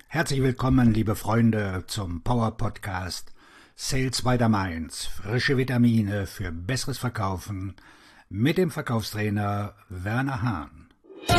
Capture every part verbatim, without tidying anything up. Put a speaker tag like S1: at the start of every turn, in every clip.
S1: Herzlich willkommen, liebe Freunde, zum Power Podcast Sales by the Mainz. Frische Vitamine für besseres Verkaufen mit dem Verkaufstrainer Werner Hahn.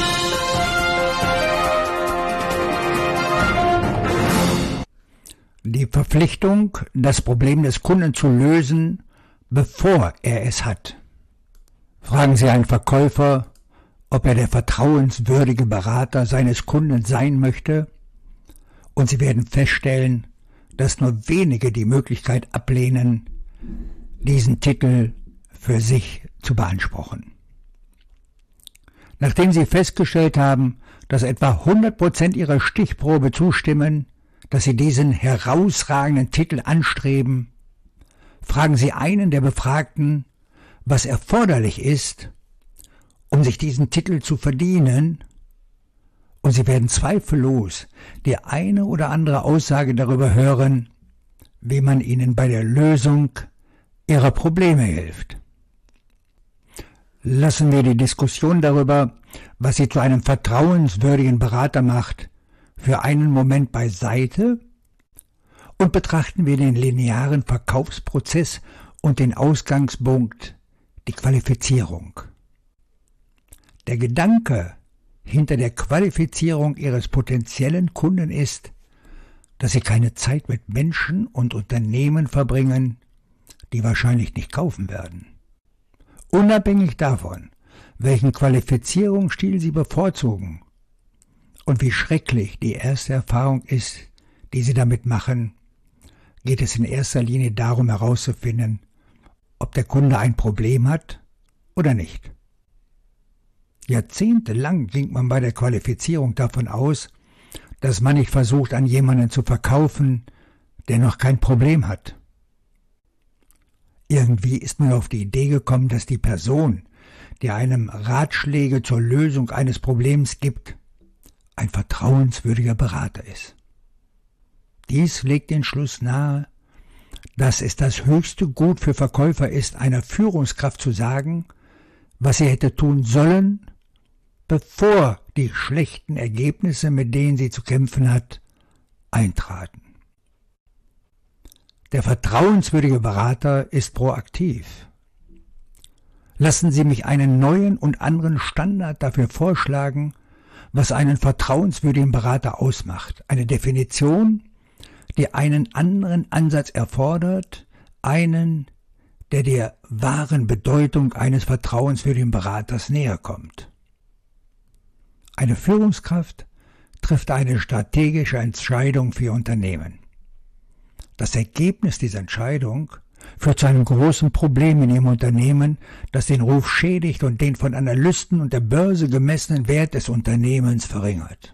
S2: Die Verpflichtung, das Problem des Kunden zu lösen, bevor er es hat. Fragen Sie einen Verkäufer, ob er der vertrauenswürdige Berater seines Kunden sein möchte, und Sie werden feststellen, dass nur wenige die Möglichkeit ablehnen, diesen Titel für sich zu beanspruchen. Nachdem Sie festgestellt haben, dass etwa hundert Prozent Ihrer Stichprobe zustimmen, dass Sie diesen herausragenden Titel anstreben, fragen Sie einen der Befragten, was erforderlich ist, um sich diesen Titel zu verdienen, und Sie werden zweifellos die eine oder andere Aussage darüber hören, wie man Ihnen bei der Lösung Ihrer Probleme hilft. Lassen wir die Diskussion darüber, was Sie zu einem vertrauenswürdigen Berater macht, für einen Moment beiseite und betrachten wir den linearen Verkaufsprozess und den Ausgangspunkt, die Qualifizierung. Der Gedanke hinter der Qualifizierung Ihres potenziellen Kunden ist, dass Sie keine Zeit mit Menschen und Unternehmen verbringen, die wahrscheinlich nicht kaufen werden. Unabhängig davon, welchen Qualifizierungsstil Sie bevorzugen und wie schrecklich die erste Erfahrung ist, die Sie damit machen, geht es in erster Linie darum herauszufinden, ob der Kunde ein Problem hat oder nicht. Jahrzehntelang ging man bei der Qualifizierung davon aus, dass man nicht versucht, an jemanden zu verkaufen, der noch kein Problem hat. Irgendwie ist man auf die Idee gekommen, dass die Person, die einem Ratschläge zur Lösung eines Problems gibt, ein vertrauenswürdiger Berater ist. Dies legt den Schluss nahe, dass es das höchste Gut für Verkäufer ist, einer Führungskraft zu sagen, was sie hätte tun sollen, bevor die schlechten Ergebnisse, mit denen sie zu kämpfen hat, eintraten. Der vertrauenswürdige Berater ist proaktiv. Lassen Sie mich einen neuen und anderen Standard dafür vorschlagen, was einen vertrauenswürdigen Berater ausmacht. Eine Definition, die einen anderen Ansatz erfordert, einen, der der wahren Bedeutung eines vertrauenswürdigen Beraters näher kommt. Eine Führungskraft trifft eine strategische Entscheidung für ihr Unternehmen. Das Ergebnis dieser Entscheidung führt zu einem großen Problem in ihrem Unternehmen, das den Ruf schädigt und den von Analysten und der Börse gemessenen Wert des Unternehmens verringert.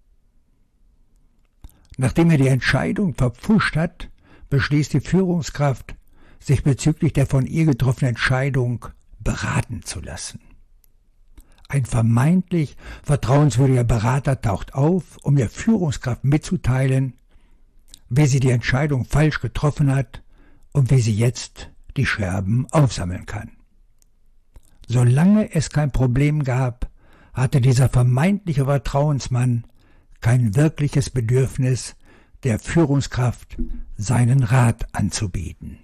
S2: Nachdem er die Entscheidung verpfuscht hat, beschließt die Führungskraft, sich bezüglich der von ihr getroffenen Entscheidung beraten zu lassen. Ein vermeintlich vertrauenswürdiger Berater taucht auf, um der Führungskraft mitzuteilen, wie sie die Entscheidung falsch getroffen hat und wie sie jetzt die Scherben aufsammeln kann. Solange es kein Problem gab, hatte dieser vermeintliche Vertrauensmann kein wirkliches Bedürfnis, der Führungskraft seinen Rat anzubieten.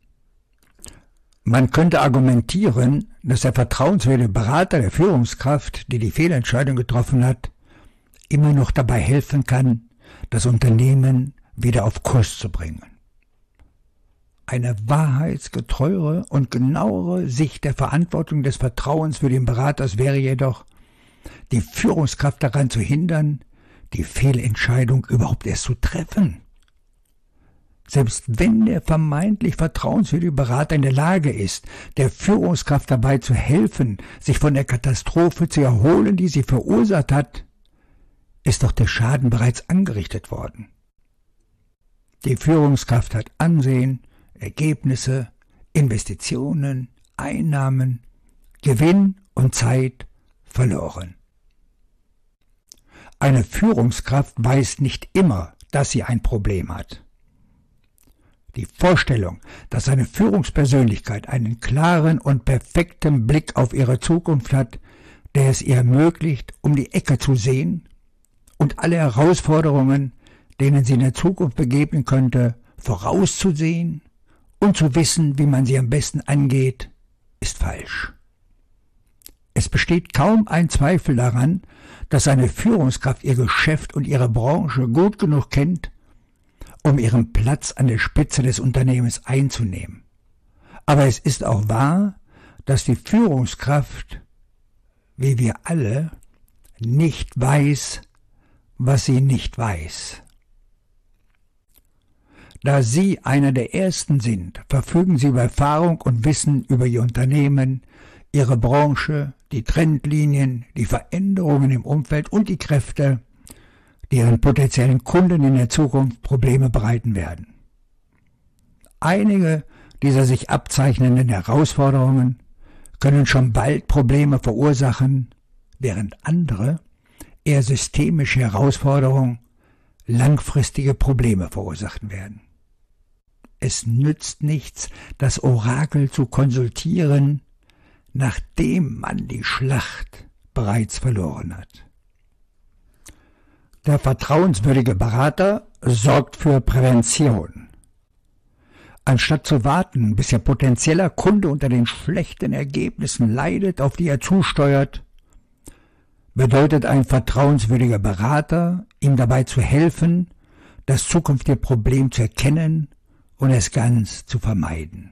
S2: Man könnte argumentieren, dass der vertrauenswürdige Berater der Führungskraft, die die Fehlentscheidung getroffen hat, immer noch dabei helfen kann, das Unternehmen wieder auf Kurs zu bringen. Eine wahrheitsgetreuere und genauere Sicht der Verantwortung des vertrauenswürdigen Beraters wäre jedoch, die Führungskraft daran zu hindern, die Fehlentscheidung überhaupt erst zu treffen. Selbst wenn der vermeintlich vertrauenswürdige Berater in der Lage ist, der Führungskraft dabei zu helfen, sich von der Katastrophe zu erholen, die sie verursacht hat, ist doch der Schaden bereits angerichtet worden. Die Führungskraft hat Ansehen, Ergebnisse, Investitionen, Einnahmen, Gewinn und Zeit verloren. Eine Führungskraft weiß nicht immer, dass sie ein Problem hat. Die Vorstellung, dass eine Führungspersönlichkeit einen klaren und perfekten Blick auf ihre Zukunft hat, der es ihr ermöglicht, um die Ecke zu sehen und alle Herausforderungen, denen sie in der Zukunft begegnen könnte, vorauszusehen und zu wissen, wie man sie am besten angeht, ist falsch. Es besteht kaum ein Zweifel daran, dass eine Führungskraft ihr Geschäft und ihre Branche gut genug kennt, um ihren Platz an der Spitze des Unternehmens einzunehmen. Aber es ist auch wahr, dass die Führungskraft, wie wir alle, nicht weiß, was sie nicht weiß. Da Sie einer der Ersten sind, verfügen Sie über Erfahrung und Wissen über Ihr Unternehmen, Ihre Branche, die Trendlinien, die Veränderungen im Umfeld und die Kräfte, die Ihren potenziellen Kunden in der Zukunft Probleme bereiten werden. Einige dieser sich abzeichnenden Herausforderungen können schon bald Probleme verursachen, während andere, eher systemische Herausforderungen, langfristige Probleme verursachen werden. Es nützt nichts, das Orakel zu konsultieren, nachdem man die Schlacht bereits verloren hat. Der vertrauenswürdige Berater sorgt für Prävention. Anstatt zu warten, bis Ihr potenzieller Kunde unter den schlechten Ergebnissen leidet, auf die er zusteuert, bedeutet ein vertrauenswürdiger Berater, ihm dabei zu helfen, das zukünftige Problem zu erkennen und es ganz zu vermeiden.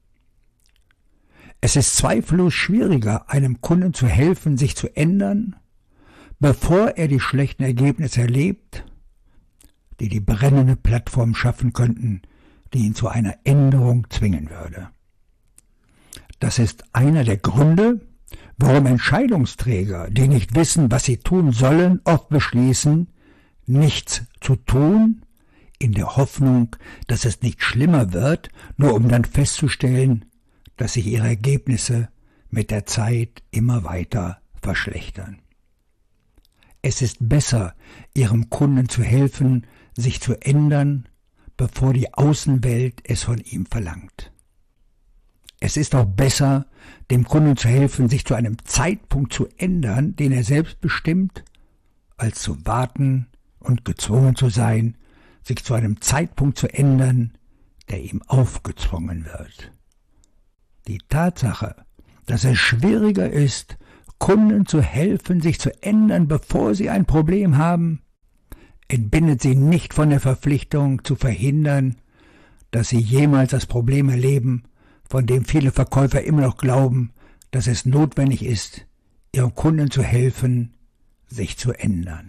S2: Es ist zweifellos schwieriger, einem Kunden zu helfen, sich zu ändern, bevor er die schlechten Ergebnisse erlebt, die die brennende Plattform schaffen könnten, die ihn zu einer Änderung zwingen würde. Das ist einer der Gründe, warum Entscheidungsträger, die nicht wissen, was sie tun sollen, oft beschließen, nichts zu tun, in der Hoffnung, dass es nicht schlimmer wird, nur um dann festzustellen, dass sich ihre Ergebnisse mit der Zeit immer weiter verschlechtern. Es ist besser, Ihrem Kunden zu helfen, sich zu ändern, bevor die Außenwelt es von ihm verlangt. Es ist auch besser, dem Kunden zu helfen, sich zu einem Zeitpunkt zu ändern, den er selbst bestimmt, als zu warten und gezwungen zu sein, sich zu einem Zeitpunkt zu ändern, der ihm aufgezwungen wird. Die Tatsache, dass es schwieriger ist, Kunden zu helfen, sich zu ändern, bevor sie ein Problem haben, entbindet sie nicht von der Verpflichtung zu verhindern, dass sie jemals das Problem erleben, von dem viele Verkäufer immer noch glauben, dass es notwendig ist, ihren Kunden zu helfen, sich zu ändern.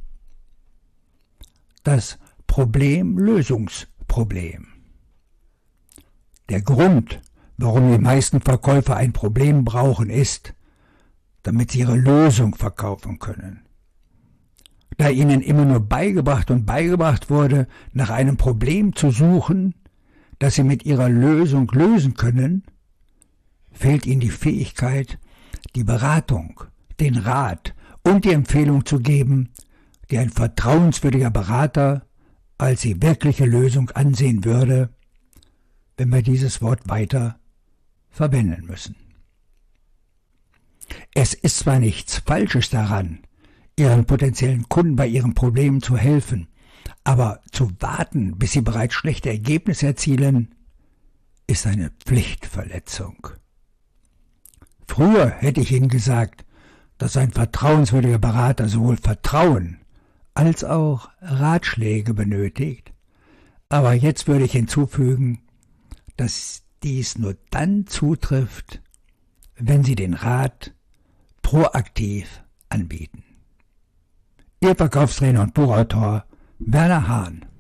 S2: Das Problem-Lösungsproblem. Der Grund, warum die meisten Verkäufer ein Problem brauchen, ist, damit sie ihre Lösung verkaufen können. Da ihnen immer nur beigebracht und beigebracht wurde, nach einem Problem zu suchen, das sie mit ihrer Lösung lösen können, fehlt ihnen die Fähigkeit, die Beratung, den Rat und die Empfehlung zu geben, die ein vertrauenswürdiger Berater als die wirkliche Lösung ansehen würde, wenn wir dieses Wort weiter verwenden müssen. Es ist zwar nichts Falsches daran, Ihren potenziellen Kunden bei ihren Problemen zu helfen, aber zu warten, bis sie bereits schlechte Ergebnisse erzielen, ist eine Pflichtverletzung. Früher hätte ich Ihnen gesagt, dass ein vertrauenswürdiger Berater sowohl Vertrauen als auch Ratschläge benötigt, aber jetzt würde ich hinzufügen, dass dies nur dann zutrifft, wenn Sie den Rat proaktiv anbieten. Ihr Verkaufstrainer und Buchautor Werner Hahn.